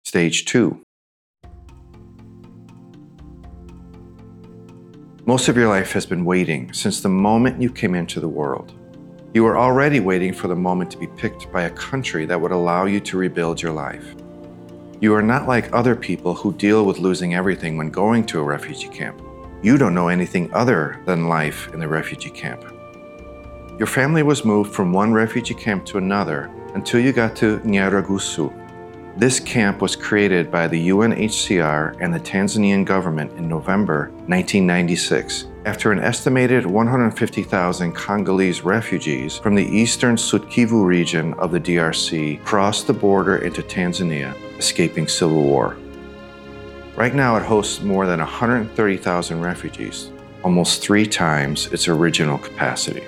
Stage 2. Most of your life has been waiting since the moment you came into the world. You were already waiting for the moment to be picked by a country that would allow you to rebuild your life. You are not like other people who deal with losing everything when going to a refugee camp. You don't know anything other than life in the refugee camp. Your family was moved from one refugee camp to another until you got to Nyarugusu. This camp was created by the UNHCR and the Tanzanian government in November 1996 after an estimated 150,000 Congolese refugees from the eastern Sud-Kivu region of the DRC crossed the border into Tanzania, escaping civil war. Right now it hosts more than 130,000 refugees, almost 3 times its original capacity.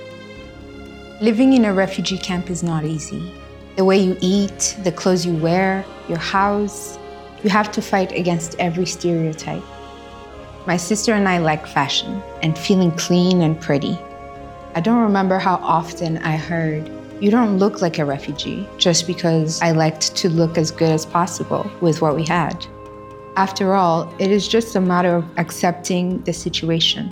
Living in a refugee camp is not easy. The way you eat, the clothes you wear, your house, you have to fight against every stereotype. My sister and I like fashion and feeling clean and pretty. I don't remember how often I heard, "You don't look like a refugee," just because I liked to look as good as possible with what we had. After all, it is just a matter of accepting the situation.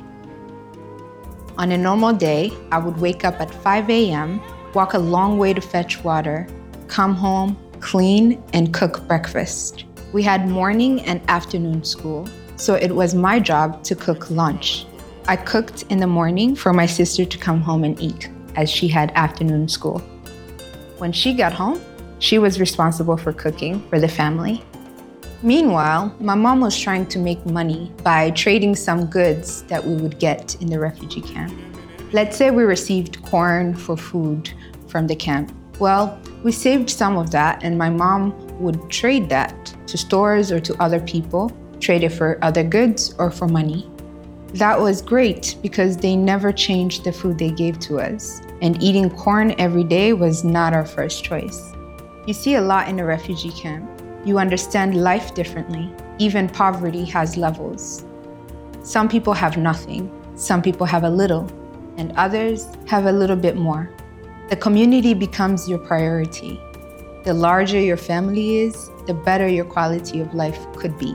On a normal day, I would wake up at 5 a.m., walk a long way to fetch water, come home, clean, and cook breakfast. We had morning and afternoon school, so it was my job to cook lunch. I cooked in the morning for my sister to come home and eat, as she had afternoon school. When she got home, she was responsible for cooking for the family. Meanwhile, my mom was trying to make money by trading some goods that we would get in the refugee camp. Let's say we received corn for food from the camp. Well, we saved some of that and my mom would trade that to stores or to other people, trade it for other goods or for money. That was great because they never changed the food they gave to us, and eating corn every day was not our first choice. You see a lot in a refugee camp. You understand life differently. Even poverty has levels. Some people have nothing, some people have a little, and others have a little bit more. The community becomes your priority. The larger your family is, the better your quality of life could be.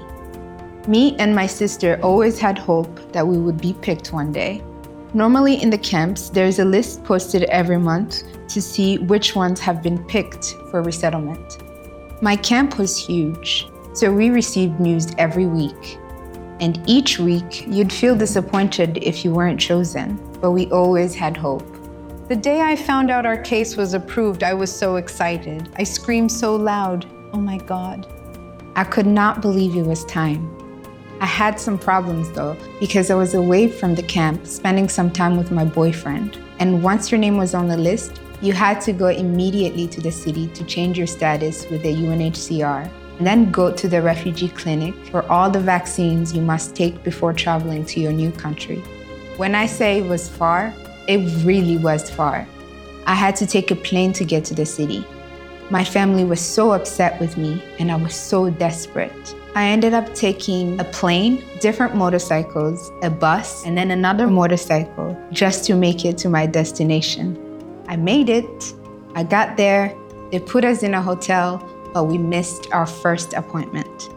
Me and my sister always had hope that we would be picked one day. Normally in the camps, there's a list posted every month to see which ones have been picked for resettlement. My camp was huge, so we received news every week. And each week, you'd feel disappointed if you weren't chosen, but we always had hope. The day I found out our case was approved, I was so excited. I screamed so loud, "Oh my God." I could not believe it was time. I had some problems though, because I was away from the camp, spending some time with my boyfriend. And once your name was on the list, you had to go immediately to the city to change your status with the UNHCR, and then go to the refugee clinic for all the vaccines you must take before traveling to your new country. When I say it was far, it really was far. I had to take a plane to get to the city. My family was so upset with me, and I was so desperate. I ended up taking a plane, different motorcycles, a bus, and then another motorcycle just to make it to my destination. I made it. I got there. They put us in a hotel, but we missed our first appointment.